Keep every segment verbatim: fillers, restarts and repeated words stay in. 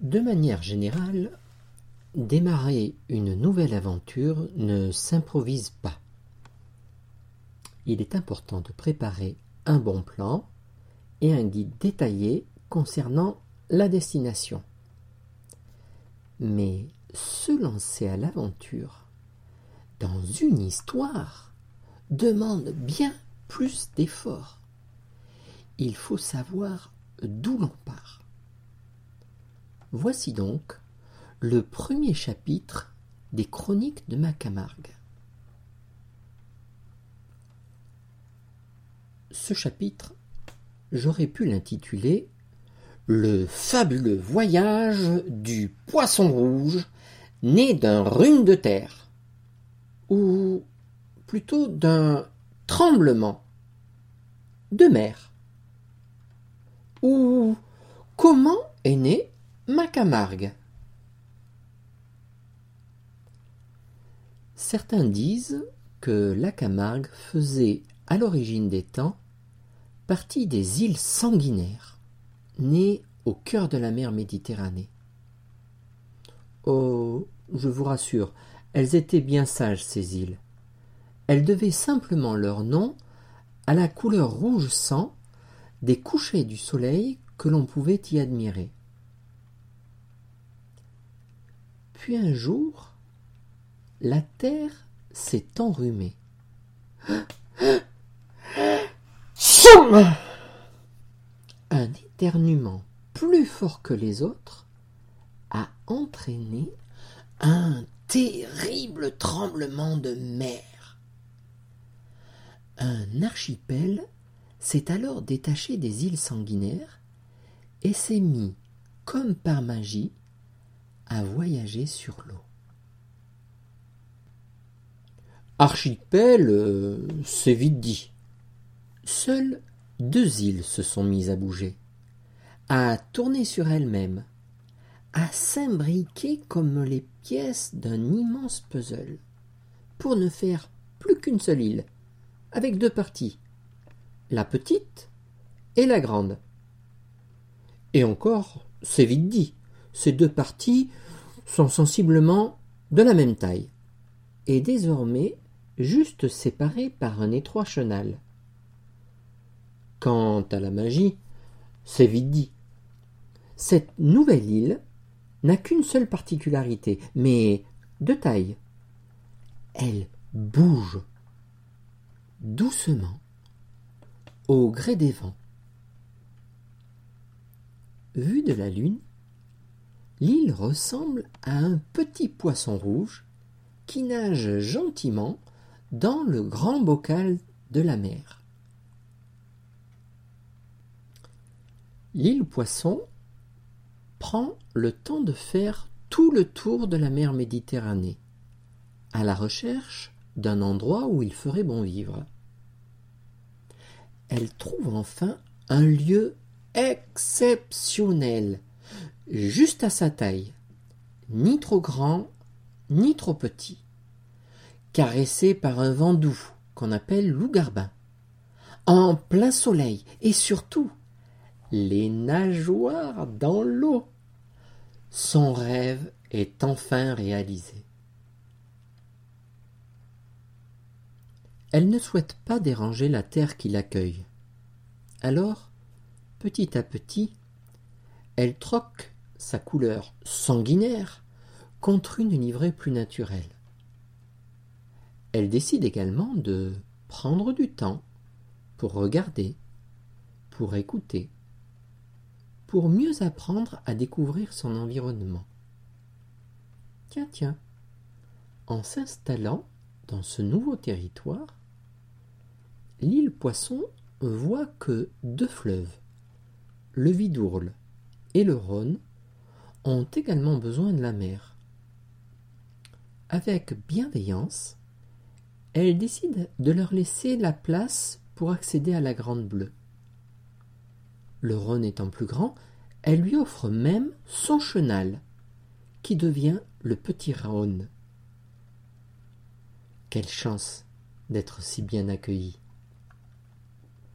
De manière générale, démarrer une nouvelle aventure ne s'improvise pas. Il est important de préparer un bon plan et un guide détaillé concernant la destination. Mais se lancer à l'aventure dans une histoire demande bien plus d'efforts. Il faut savoir d'où l'on part. Voici donc le premier chapitre des Chroniques de Macamargue. Ce chapitre, j'aurais pu l'intituler « Le fabuleux voyage du poisson rouge né d'un rhume de terre » ou plutôt d'un tremblement de mer ou « Comment est né Macamargue ?» Certains disent que la Camargue faisait, à l'origine des temps, partie des îles sanguinaires, nées au cœur de la mer Méditerranée. Oh, je vous rassure, elles étaient bien sages, ces îles. Elles devaient simplement leur nom à la couleur rouge sang des couchers du soleil que l'on pouvait y admirer. Puis un jour, la terre s'est enrhumée. Un éternuement plus fort que les autres a entraîné un terrible tremblement de mer. Un archipel s'est alors détaché des îles sanguinaires et s'est mis, comme par magie, à voyager sur l'eau. Archipel, euh, c'est vite dit. Seules deux îles se sont mises à bouger, à tourner sur elles-mêmes, à s'imbriquer comme les pièces d'un immense puzzle, pour ne faire plus qu'une seule île, avec deux parties, la petite et la grande. Et encore, c'est vite dit, ces deux parties sont sensiblement de la même taille, et désormais juste séparées par un étroit chenal. Quant à la magie, c'est vite dit. Cette nouvelle île n'a qu'une seule particularité, mais de taille. Elle bouge doucement au gré des vents. Vue de la Lune, l'île ressemble à un petit poisson rouge qui nage gentiment dans le grand bocal de la mer. L'île Poisson prend le temps de faire tout le tour de la mer Méditerranée, à la recherche d'un endroit où il ferait bon vivre. Elle trouve enfin un lieu exceptionnel, juste à sa taille, ni trop grand, ni trop petit, caressé par un vent doux qu'on appelle l'Ougarbin, en plein soleil et surtout les nageoires dans l'eau. Son rêve est enfin réalisé. Elle ne souhaite pas déranger la terre qui l'accueille. Alors, petit à petit, elle troque sa couleur sanguinaire contre une livrée plus naturelle. Elle décide également de prendre du temps pour regarder, pour écouter, pour mieux apprendre à découvrir son environnement. Tiens, tiens, en s'installant dans ce nouveau territoire, l'île Poisson voit que deux fleuves, le Vidourle et le Rhône, ont également besoin de la mer. Avec bienveillance, elle décide de leur laisser la place pour accéder à la Grande Bleue. Le Rhône étant plus grand, elle lui offre même son chenal, qui devient le Petit Rhône. Quelle chance d'être si bien accueillie.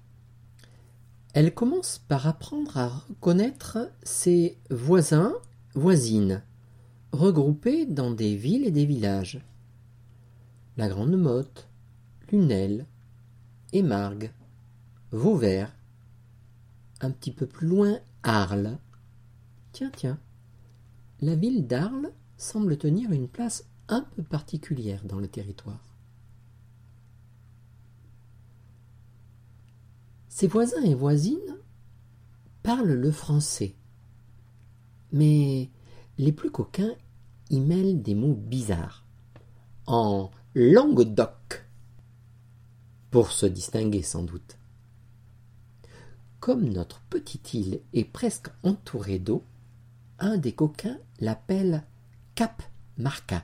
Elle commence par apprendre à reconnaître ses voisins, voisines, regroupées dans des villes et des villages. La Grande Motte, Lunel, Émargues, Vauvert, un petit peu plus loin, Arles. Tiens, tiens, la ville d'Arles semble tenir une place un peu particulière dans le territoire. Ses voisins et voisines parlent le français, mais les plus coquins y mêlent des mots bizarres, en Languedoc, pour se distinguer sans doute. Comme notre petite île est presque entourée d'eau, un des coquins l'appelle Cap Marca.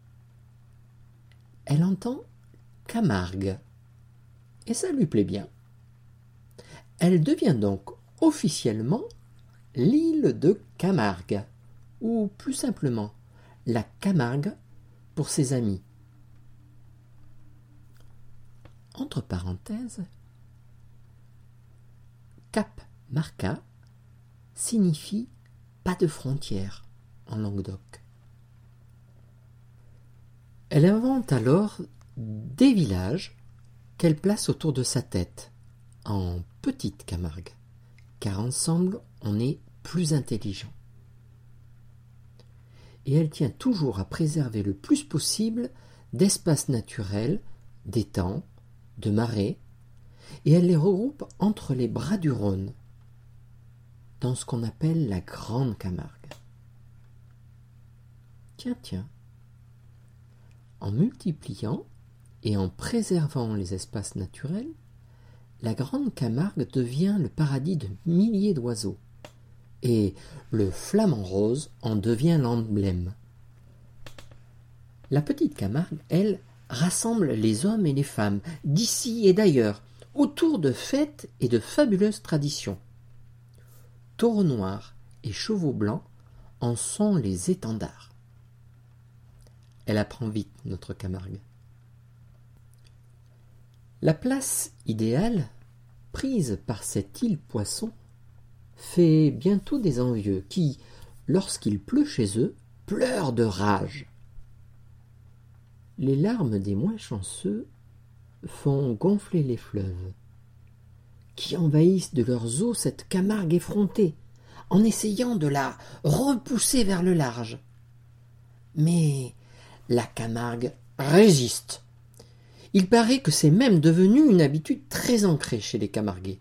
Elle entend Camargue, et ça lui plaît bien. Elle devient donc officiellement l'île de Camargue, ou plus simplement la Camargue pour ses amis. Entre parenthèses, Cap Marca signifie pas de frontières en Languedoc. Elle invente alors des villages qu'elle place autour de sa tête, en petite Camargue, car ensemble on est plus intelligent. Et elle tient toujours à préserver le plus possible d'espaces naturels, d'étangs, de marais, et elle les regroupe entre les bras du Rhône, dans ce qu'on appelle la Grande Camargue. Tiens, tiens, en multipliant et en préservant les espaces naturels, la Grande Camargue devient le paradis de milliers d'oiseaux, et le flamant rose en devient l'emblème. La petite Camargue, elle, rassemble les hommes et les femmes d'ici et d'ailleurs, autour de fêtes et de fabuleuses traditions. Taureaux noirs et chevaux blancs en sont les étendards. Elle apprend vite, notre Camargue. La place idéale, prise par cette île Poisson, fait bientôt des envieux qui, lorsqu'il pleut chez eux, pleurent de rage. Les larmes des moins chanceux font gonfler les fleuves, qui envahissent de leurs eaux cette Camargue effrontée, en essayant de la repousser vers le large. Mais la Camargue résiste. Il paraît que c'est même devenu une habitude très ancrée chez les Camarguais.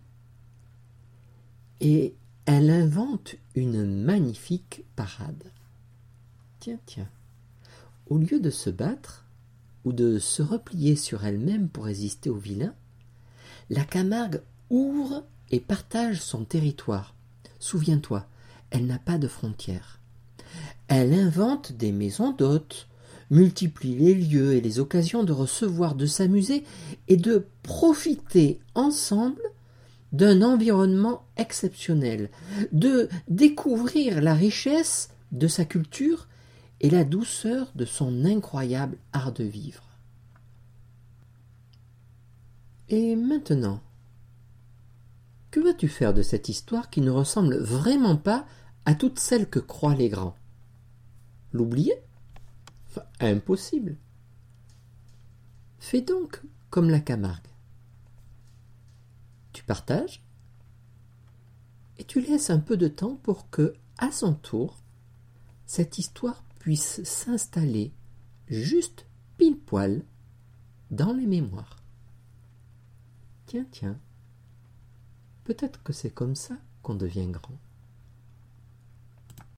Et elle invente une magnifique parade. Tiens, tiens, au lieu de se battre ou de se replier sur elle-même pour résister aux vilains, la Camargue ouvre et partage son territoire. Souviens-toi, elle n'a pas de frontières. Elle invente des maisons d'hôtes, multiplie les lieux et les occasions de recevoir, de s'amuser et de profiter ensemble d'un environnement exceptionnel, de découvrir la richesse de sa culture et la douceur de son incroyable art de vivre. Et maintenant, que vas-tu faire de cette histoire qui ne ressemble vraiment pas à toutes celles que croient les grands? L'oublier? Enfin, impossible. Fais donc comme la Camargue. Tu partages et tu laisses un peu de temps pour que, à son tour, cette histoire puisse s'installer juste pile poil dans les mémoires. Tiens, tiens, peut-être que c'est comme ça qu'on devient grand.